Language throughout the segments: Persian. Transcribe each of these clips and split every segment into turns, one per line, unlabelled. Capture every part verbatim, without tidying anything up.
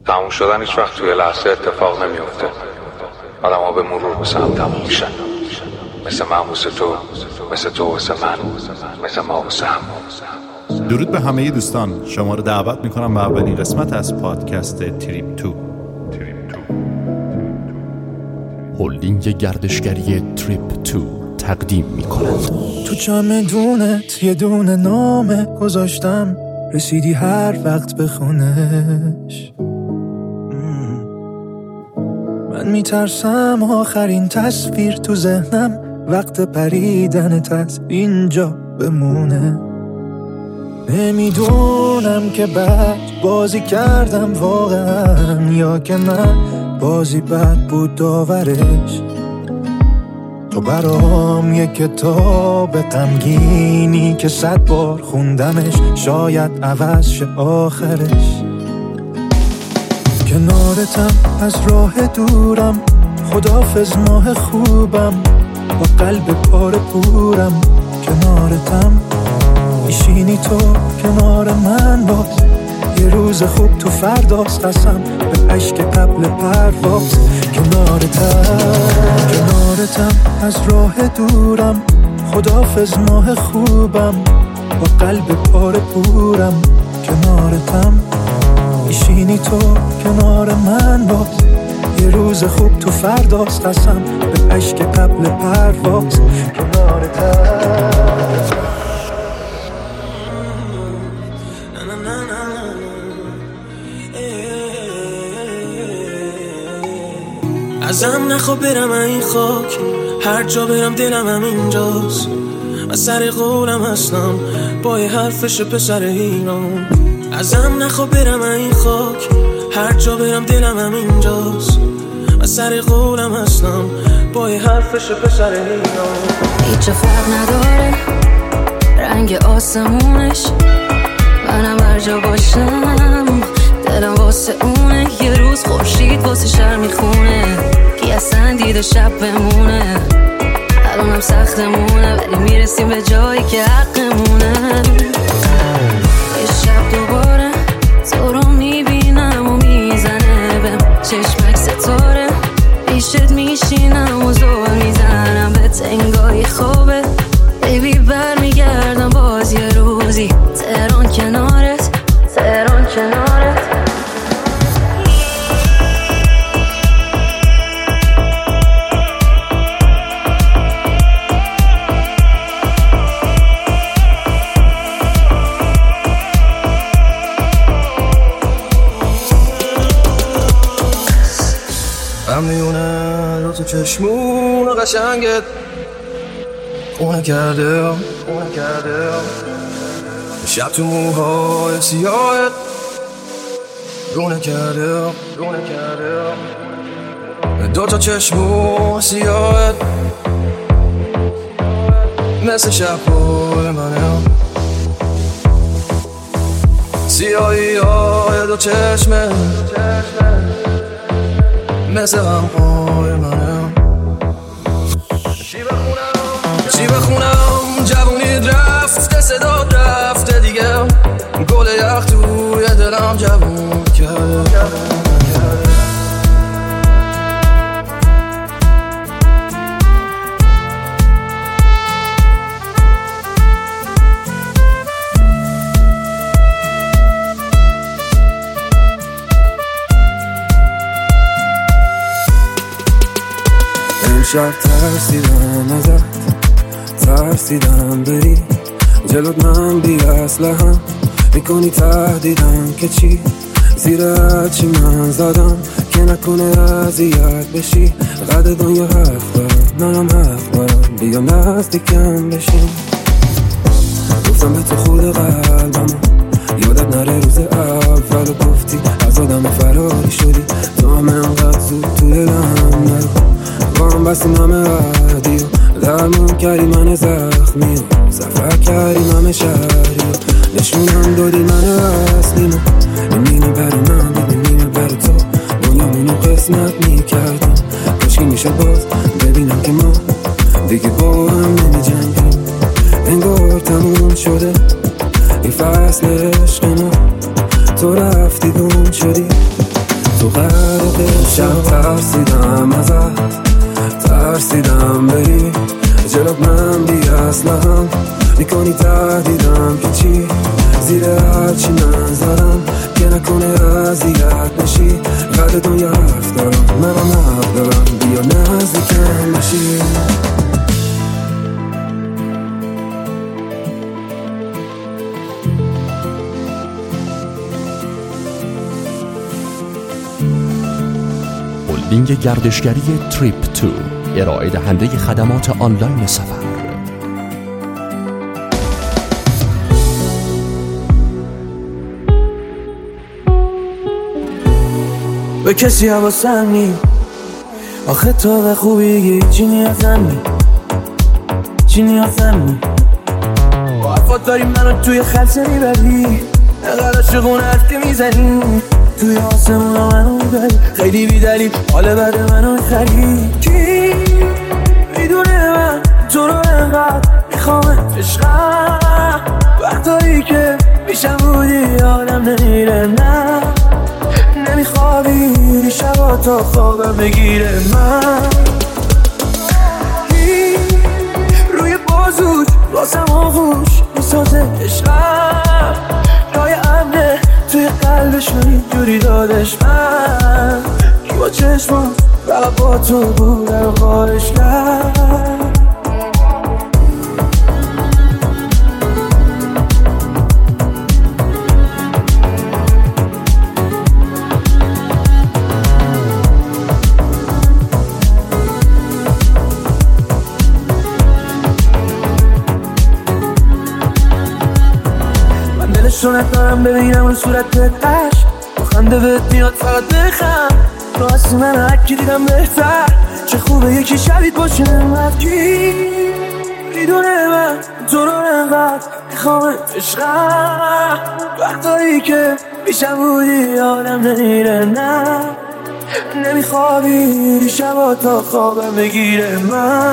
تموم شدن هیچ وقت توی لحظه اتفاق نمیفته. آدم ها به مرور به سهم تموم میشن، مثل من واسه تو، مثل تو واسه من، مثل ما واسه هم.
درود به همه دوستان، شما رو دعوت میکنم به اولین قسمت از پادکست تریپ تو. هلدینگ گردشگری تریپ تو تقدیم میکنند.
تو چمدونت یه دونه نامه گذاشتم، رسیدی هر وقت بخونش. من میترسم آخرین تصویر تو ذهنم وقت پریدنت از اینجا بمونه. نمیدونم که بد بازی کردم واقعا یا که نه بازی بد بود داورش. تو برام یه کتاب غمگینی که صد بار خوندمش، شاید عوض شه آخرش. کنارتم از راه دورم، خداحافظ ماه خوبم، با قلب پاره پورم. کنارتم میشینی تو کنار من، باز یه روز خوب تو فرداست، قسم به عشق قبل پرواز. کنارتم کنارتم از راه دورم، خداحافظ ماه خوبم، با قلب پاره پورم. کنارتم میشینی تو کنار من، باز یه روز خوب تو فرداست، قسم به عشق قبل پرواز. کنارتم
ازم نخوا برم این خاک، هر جا برم دلم هم اینجاست. من سر قولم هستم با یه حرفش پسر ایران. ازم نخوا برم این خاک، هر جا برم دلم هم اینجاست. من سر قولم هستم با یه حرفش پسر ایران.
هیچ فرق نداره رنگ آسمونش، منم هر جا باشم دلم واسه اونه. یه روز خورشید واسه شهر میخونه، کی اصلا دیده شب بمونه. الانم سختمونه ولی میرسیم به جایی که حقمونه. یه شب دوباره تو رو میبینم و میزنه بهم چشمک ستاره، پیشت میشینم و زور میزنم به تنگای خوابه. بیبی برمیگردم باز یه روزی، تهران کنارت، تهران کنارت.
من میونه رو تو چشمون قشنگت خونه کرده، خونه کرده. شب تو موهای سیاهت رونه کرده، رونه کرده. دو تا چشمون سیاهت مثل شب‌های منه، سیاهی های دو چشمه مثل غم‌های منه. چی بخونم جوونید رفته، صدات رفته دیگه، گل یخ توی دلم جوون کرده.
امشب ترسیدم ازت، ترسیدم بری جلوت، من بی اصله هم میکنی تهدیدم که چی زیر چی من زدم که نکنه اذیت بشی. قد دنیا حرف دارم، منم حرف دارم، بیا نزدیکم بشین. گفتم به تو خود قلبم، یادت نره روز اول گفتی از آدم فراری شدی. تو هم انقدر زود تو دلم نرو، با هم بستیم همه عدی و درمون کردی من زخمی و سفر کردیم همه شهری و نشونم دادی من اصلیم و نمینه بر من ببینینه بر تو دنیامونو قسمت میکردیم. کاشکی میشه باز ببینم که ما دیگه با هم نمی جنگیم. انگار تموم شده این فصل عشق ما، تو رفتی گم شدی غرق شب ترسیدم ازت، ترسیدم بری جلوت من بی اصلا میکنی تهدیدم که چی زیر هرچی نظرم که نکنه اذیت نشی قدر دنیا حرف دارم منم حق دارم بیا نزدیکم بشی.
هلدینگ گردشگری تریپ تو ارائه دهنده خدمات آنلاین سفر.
به کسی حواسم نی آخه تو به خوبی چی نیازم نی چی نیازم نی با حرفات داری منو توی خلصه میبری نقدر عاشقونه حرف که میزنی توی آسمون ها منو میبری خیلی بیدلیل حال بد منو خری کی میدونه من تو رو انقدر میخوامت عشقم وقتایی که میشم بودی آدم نمیره نه نمیخوابی شبا تا خوابم بگیره من روی بازوش واسم آغوش میسازه عشقم جای امنه توی قلبش رو اینجوری دادش من کی با چشمم فقط با تو بودن و خواهش کرد. شونت دارم ببینم اون صورت قش با خنده بهت میاد فقط بخم راستی من هرکی دیدم بهتر چه خوبه یکی شبید باشه نمت کی میدونه من تو رو انقدر میخوامت عشقم وقتایی که میشم بودی آدم نمیره نه نمیخوابی شبا تا خوابم بگیره من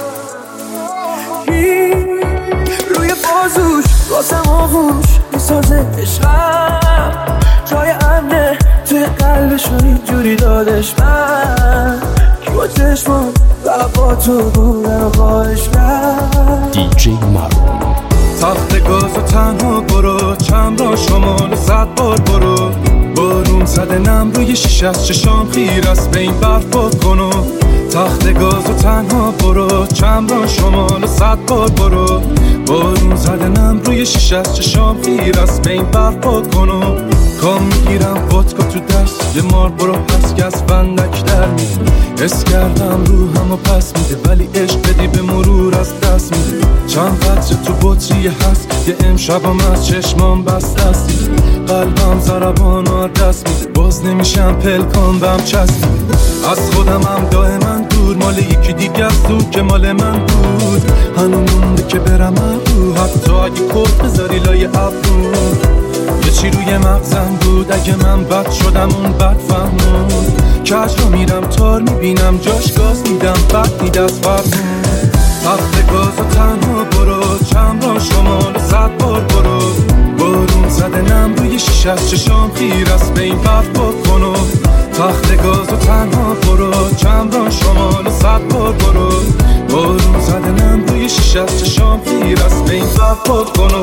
روی بازوش واسم آغوش میسازه عشقم جای امنه توی قلبش رو اینجوری دادش من کی با چشمم فقط با تو بودن و خواهش کرد.
دی جی مارون
تخت گاز و تنها برو چند را شمال صد بار برو بارون زده نم روی شیشه از چشام خیر است به این برف کنو تخت گاز و تنها برو چند را شمال صد بار برو بارون زده نم روی شیشه از چشام خیر است به این برف کنو کام میگیرم ودکا تو دست یه مار برو پس که از بندک در میده حس کردم روحم و پس میده ولی عشق بدی به مرور از دست میده چند قطره تو بطری هست یه امشبم از چشمام بست دستی قلبم ضربان و دست میده باز نمیشم پلکان بهم چسب میده از خودم هم دائما دور مال یکی دیگه است تو که مال من بود هنو مونده که برم رو حتی اگه کت بذاری لای ابرون یه چی روی مغزم بود اگه من بد شدم اون بد فهمون کج رو میرم تار میبینم جاش گاز میدم بد نید از فرمون تخت گاز و تنها برو چند را شمال صد بار برو بارون زده نم روی شیشه از چشام خیر است به این برف کنو تخت گاز و تنها برو چند را شمال صد بار برو بارون زده نم روی شیشه از چشام خیر است به این برف کنو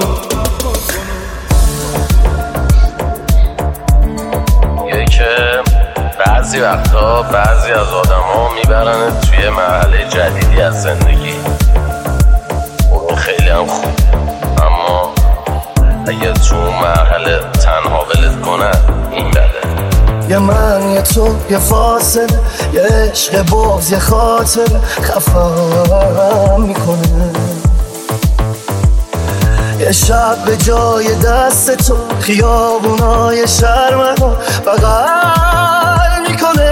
که بعضی وقتا بعضی از آدم ها میبرن توی مرحله جدیدی از زندگی اون خیلی هم خوب اما اگه تو مرحله تنها ولت کنن این بده
یه من یه تو یه فاصل یه عشق باز یه خاطر خفم میکنه یه شب به جای دست تو خیابونای شرمگاه بغل میکنه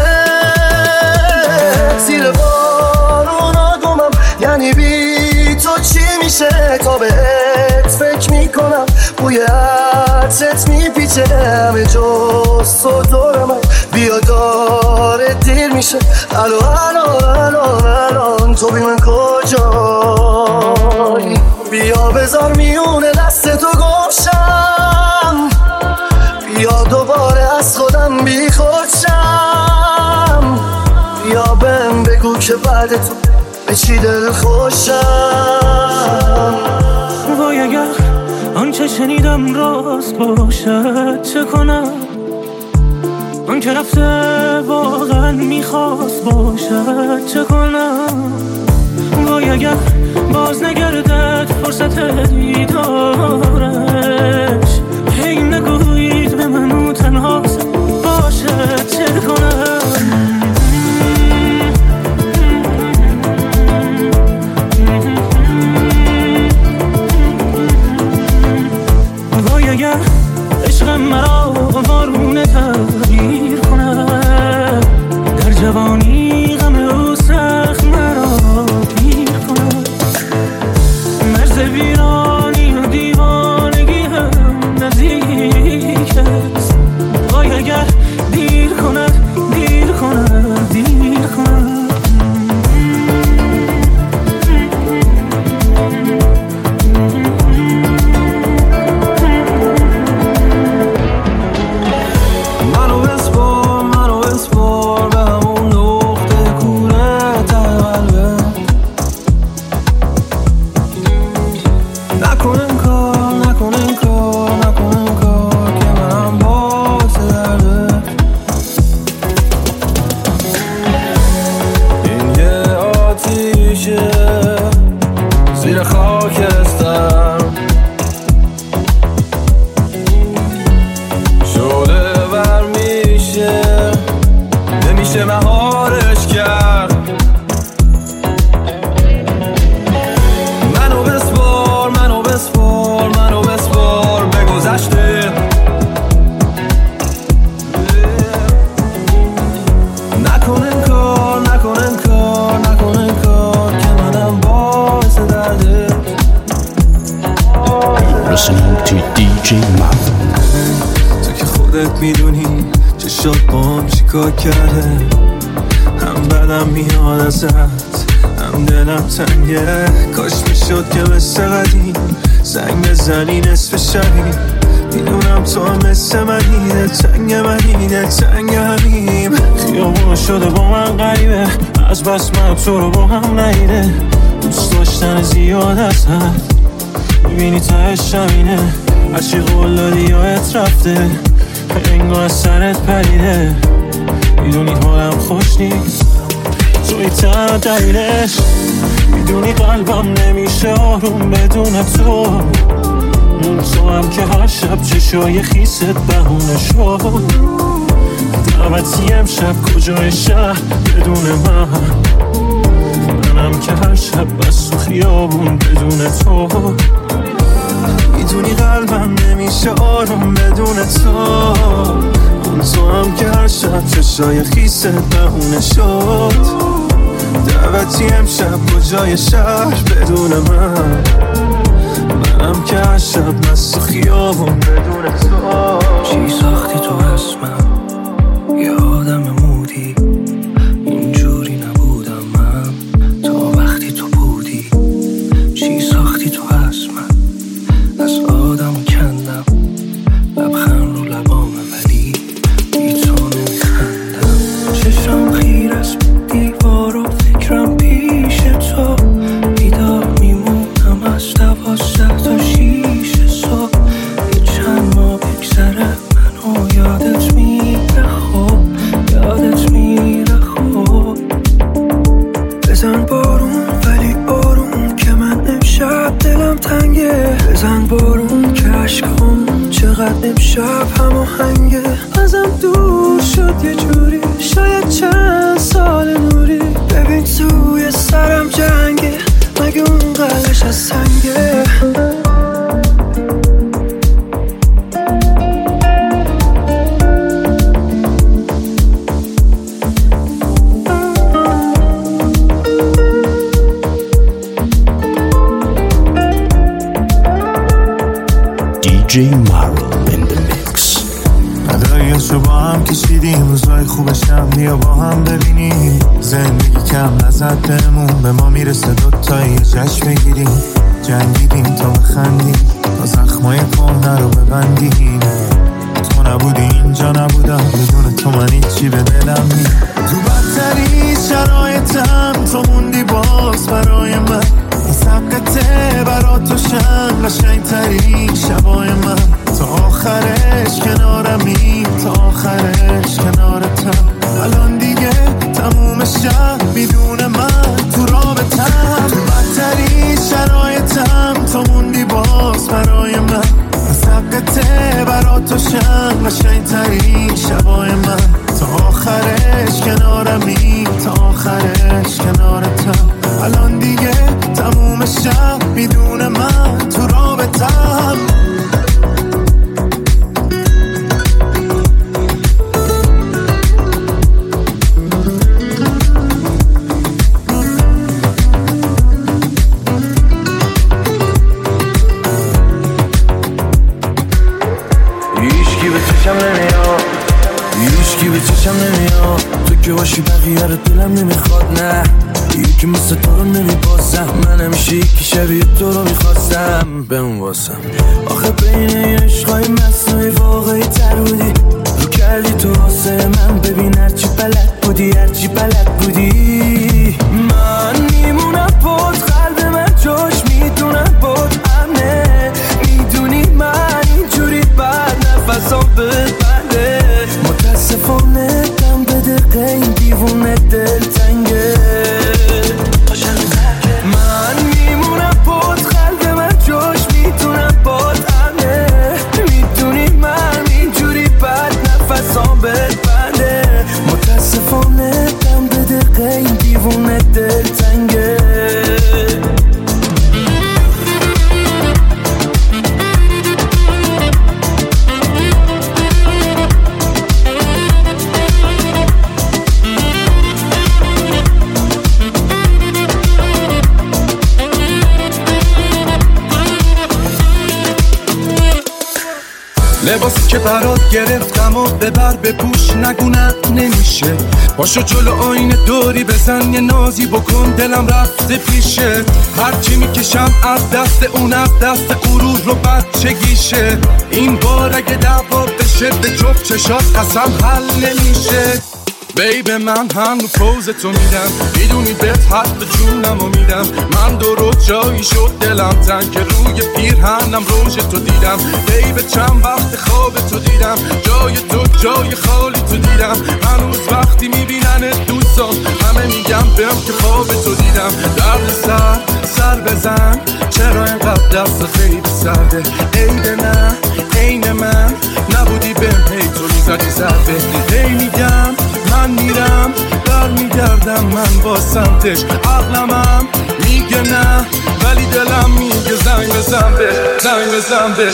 زیر بارونا گمم یعنی بی تو چی میشه تا بهت فکر میکنم بوی عطرت میپیچه همه جز تو دورم بیا داره دیر میشه الو الو الو الان تو بی من کجایی بیا بذار میونه دست تو گوشم بیا دوباره از خودم من بی خودشم. یا بهم بگو که بعد تو به چی دل خوشم.
وای اگر آنچه شنیدم راست باشد چه کنم؟ آن که رفته واقعا میخواست باشد چه کنم؟ وای اگر باز نگردد فرصت دیدارش، هی نگویید به من او تنهاست باشد چه کنم؟ وای اگر عشقم مرا وارونه تغییر کند، در جوانی غم او سخت مرا پیر کند. مرز ویرانی و دیوانگی هم نزدیک است. وای اگر دیر کند دیر کند دیر کند.
میدونی چه شد بام چیکار کرده، هم بدم میاد ازت هم دلم تنگه. کاش میشد که مثل قدیم زنگ بزنی نصف شبی. میدونم تو هم مثل منی، دلتنگ منی دلتنگ همیم. خیابون شده با من غریبه، از بس من تو رو با هم نیده. دوست داشتن زیاد از حد، میبینی تهش همینه. هرچی قول دادی یادت رفته، انگار از سرت پریده. میدونی حالم خوش نیست، توی تنها دلیلش. میدونی قلبم نمیشه آروم بدون تو. اون تو هم که هر شب چشای خیست بهونه شد. دعوتی امشب کجای شهر بدون من، منم که هر شب بس تو خیابون بدون تو. میدونی قلبم نمیشه آروم بدون تو. اون تو هم که هر شب چشای خیست بهونه شد. دعوتی امشب کجای شهر بدون من، منم که هر شب بس تو خیابون بدون تو.
چی ساختی تو از من یه آدم مودی؟ اینجوری نبودم من تا وقتی تو بودی. چی ساختی تو از من؟ از آدم کندم لبخند رو لبامه ولی بی تو نمیخندم. چشم خیر از دیوار و فکرم پیش تو. بیدار میمونم از دوازده تا شیش صبح. یه چند ماه بگذره منو یادت میره خوب، یادت میره خوب. بزن بارون ولی بارون که من امشب دلم تنگه. بزن بارون که عشقامون چقدر امشب هماهنگه. ازم دور شد یه جوری، شاید چند سال نوری. ببین توی سرم جنگه، مگه اون قلبش از سنگه.
دی جی Marl in the mix.
نداییشو با هم کشیدیم، روزای خوبش هم بیا با هم ببینیم. زندگی کم نزد بهمون، به ما میرسه دوتایی جشن بگیریم. جنگیدیم تا بخندیم، تا زخمای کهنه رو ببندیم. تو نبودی اینجا نبودم، بدون تو من هیچی به دلم نی. تو بدتری شرایطم تو موندی باز برای من. این سبقته برا تو شن قشنگ ترین شبای من. تا آخرش کنارمی، تا آخرش کنارتم. الان دیگه تموم شب بدون من تو رابطم. تو بدتری شرایطم تو موندی باز برای من. سبقته برا تو شن قشنگ ترین شبای من. تا آخرش کنارمی، تا آخرش کنارتم. الان دیگه تموم شب بدون من تو رابطم.
هیچکی به چشم نمیاد، تو که باشی بقیه رو دلم نمیخواد. نه یکی مثل تو رو نمیبازم، من همیشه یکی شبیه تو رو میخواستم به اون واسم. آخه بین این عشقای مصنوعی واقعی تر بودی، رو کردی تو واسه من. ببین هرچی بلد بودی، هرچی بلد بودی. من میمونم بود، قلب من جاش میدونم بود امنه. میدونی من اینجوری بعد نفسام ببنده. متاسفانه دم به دقیقه این دیوونه دل تنگه. من میمونم بود، قلب من جاش میتونم بود امنه. میدونی من اینجوری بعد نفسام ببنده. متاسفانه دم به دقیقه این دیوونه دل تنگه.
لباسی که برات گرفتم و ببر بپوش، نگونم نمیشه. پاشو جلو آینه دوری بزن، یه نازی بکن، دلم رفته پیشه. هرچی میکشم از دست اون، از دست غرور رو بچگیشه. این بار اگه دعوا بشه به جفت چشات قسم حل نمیشه. بیب من هم رو پوز تو میدم، میدونی بهت حد جونم رو میدم. من درست جایی شد دلم تنگ که روی پیرهنم روش تو دیدم. بیب چند وقت خواب تو دیدم، جای تو جای خالی تو دیدم. هنوز وقتی میبینن دوستان همه میگم بهم که خواب تو دیدم. درد سر سر بزن، چرا اینقدر دست خیلی سرده. عیده نه عین من نبودی بهم، هی تو میزدی ضربه. هی میگم من میرم بر میگردم من با سمتش. عقلمم میگه نه ولی دلم میگه زنگ بزن بهش، زنگ بزن بهش.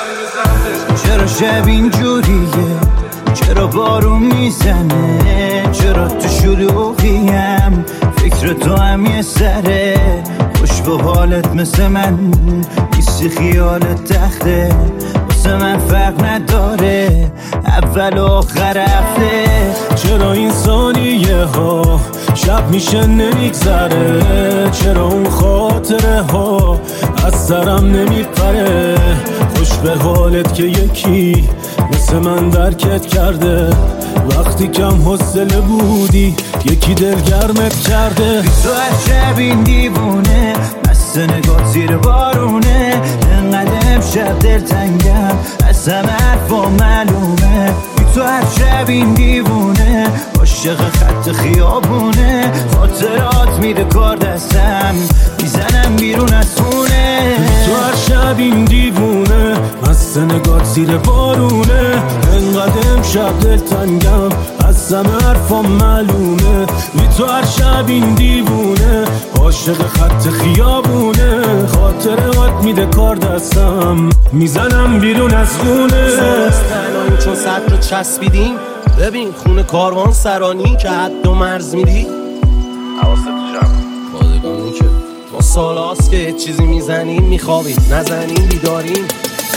چرا شب اینجوریه، چرا بارون میزنه، چرا تو شلوغیم فکر تو هم یه سره. خوش به حالت مثل من بیستی خیالت تخته، واسه من فرق نداره اول و آخر هفته.
چرا این ثانیه ها شب میشه نمیگذره، چرا اون خاطره ها از سرم نمیپره. خوش به حالت که یکی مثل من درکت کرده، وقتی کم حوصله بودی یکی دلگرمت کرده.
تو هر شب این دیوونه مست نگاه زیر بارونه، انقدر امشب دلتنگم از همه حرفا معلومه. تو هر شب این دیوونه عاشق خط خیابونه، خاطرات میده کار دستم میزنم بیرون از خونه.
تو هر شب این دیوونه مست نگاه زیر بارونه، انقدر امشب دلتنگم از همه حرفا معلومه. بی تو هر شب این دیوونه عاشق خط خیابونه، خاطرات میده کار دستم میزنم بیرون از خونه.
تنهایی چون صد رو چسبیدیم، ببین خونه کاروان سرانی که حد و مرز میدی.
حواست جمع
پادگانی که ما سال هاست که چیزی میزنیم میخوابیم، نزنیم بیداریم.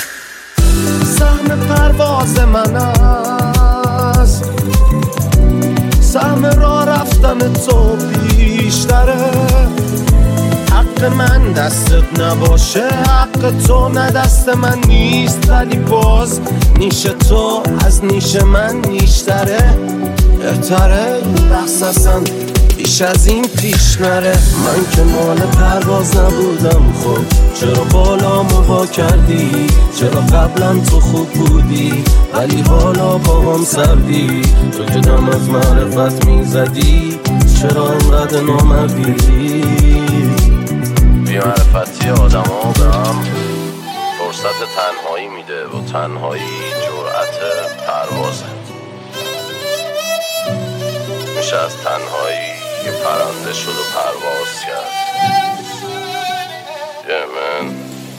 سهم پرواز من است، سهم راه رفتن تو بیشتره. حق من دستت نباشه، حق تو نه دست من نیست، ولی باز نیش تو از نیش من نیشتره، بهتره بحث اصلا بیش از این پیش نره. من که مال پرواز نبودم، خب چرا بالامو وا کردی؟ چرا قبلا تو خوب بودی ولی حالا با هم سردی؟ تو که دم از معرفت میزدی چرا انقدر نامردی؟
بی‌معرفتی آدم ها به هم فرصت تنهایی میده و تنهایی جرأت پروازه. میشه از تنهایی یه پرنده شد و پرواز کرد. یه من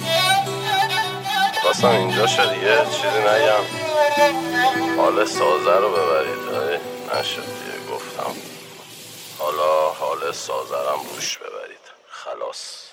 خواستم اینجا شد یه چیزی نگم، حال سازه رو ببرید. نشد دیگه گفتم، حالا حال سازه رو روش ببرید. خلاص.